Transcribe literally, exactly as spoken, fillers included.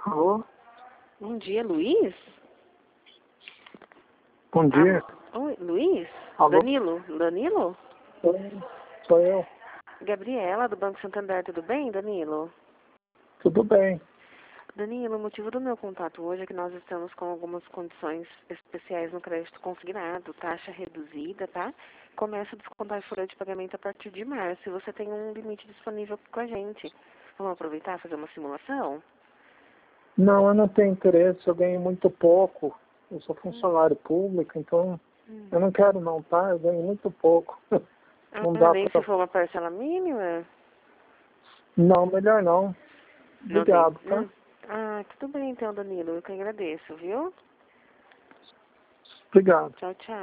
Alô? Bom dia, Luiz? Bom dia. Ah, oi, Luiz? Alô? Danilo? Danilo? Oi, sou eu. Gabriela, do Banco Santander, tudo bem, Danilo? Tudo bem. Danilo, o motivo do meu contato hoje é que nós estamos com algumas condições especiais no crédito consignado, taxa reduzida, tá? Começa a descontar a folha de pagamento a partir de março e você tem um limite disponível com a gente. Vamos aproveitar e fazer uma simulação? Não, eu não tenho interesse, eu ganho muito pouco. Eu sou Hum. funcionário público, então Hum. eu não quero não, tá? Eu ganho muito pouco. Não Ah, dá nem pra... se for uma parcela mínima? Não, melhor não. Não tem. Obrigado, tá? Hum. Ah, tudo bem então, Danilo. Eu que agradeço, viu? Obrigado. Tchau, tchau.